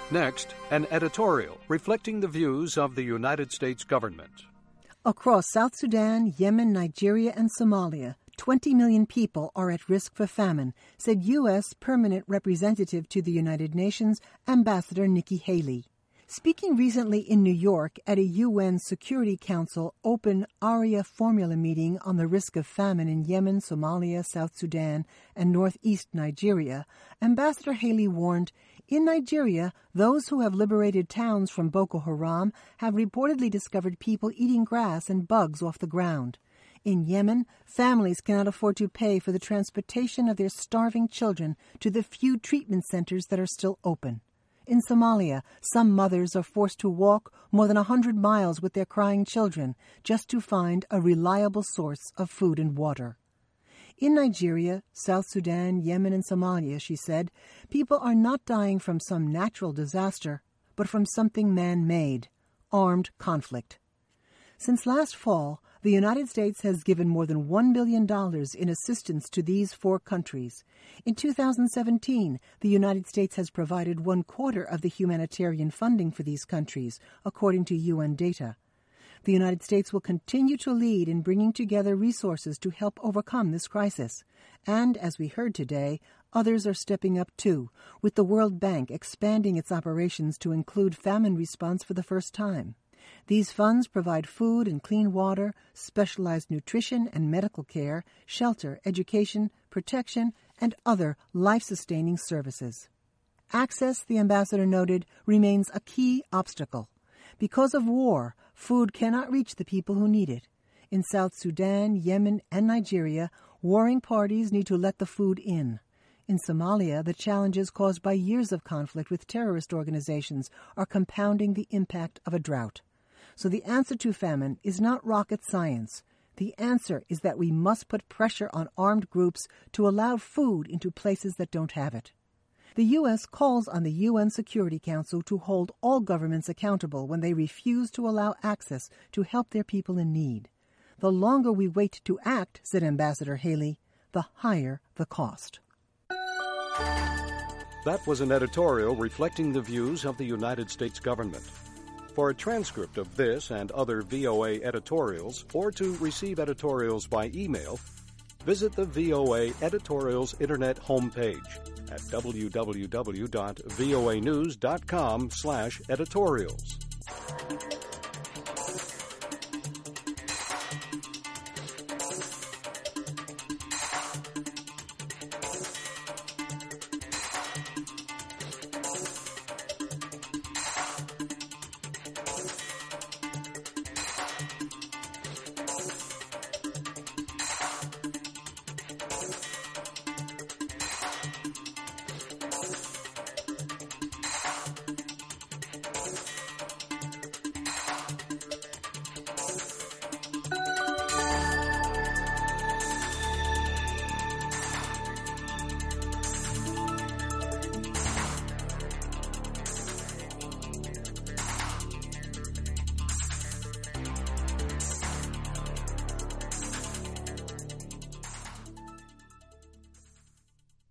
Next, an editorial reflecting the views of the United States government. Across South Sudan, Yemen, Nigeria, and Somalia, 20 million people are at risk for famine, said U.S. Permanent Representative to the United Nations, Ambassador Nikki Haley. Speaking recently in New York at a UN Security Council open ARIA formula meeting on the risk of famine in Yemen, Somalia, South Sudan, and northeast Nigeria, Ambassador Haley warned, in Nigeria, those who have liberated towns from Boko Haram have reportedly discovered people eating grass and bugs off the ground. In Yemen, families cannot afford to pay for the transportation of their starving children to the few treatment centers that are still open. In Somalia, some mothers are forced to walk more than 100 miles with their crying children just to find a reliable source of food and water. In Nigeria, South Sudan, Yemen, and Somalia, she said, people are not dying from some natural disaster, but from something man-made, armed conflict. Since last fall, the United States has given more than $1 billion in assistance to these 4 countries. In 2017, the United States has provided 1/4 of the humanitarian funding for these countries, according to UN data. The United States will continue to lead in bringing together resources to help overcome this crisis. And, as we heard today, others are stepping up too, with the World Bank expanding its operations to include famine response for the first time. These funds provide food and clean water, specialized nutrition and medical care, shelter, education, protection, and other life-sustaining services. Access, the ambassador noted, remains a key obstacle. Because of war, food cannot reach the people who need it. In South Sudan, Yemen, and Nigeria, warring parties need to let the food in. In Somalia, the challenges caused by years of conflict with terrorist organizations are compounding the impact of a drought. So the answer to famine is not rocket science. The answer is that we must put pressure on armed groups to allow food into places that don't have it. The U.S. calls on the UN Security Council to hold all governments accountable when they refuse to allow access to help their people in need. The longer we wait to act, said Ambassador Haley, the higher the cost. That was an editorial reflecting the views of the United States government. For a transcript of this and other VOA editorials, or to receive editorials by email, visit the VOA Editorials Internet homepage at www.voanews.com/editorials.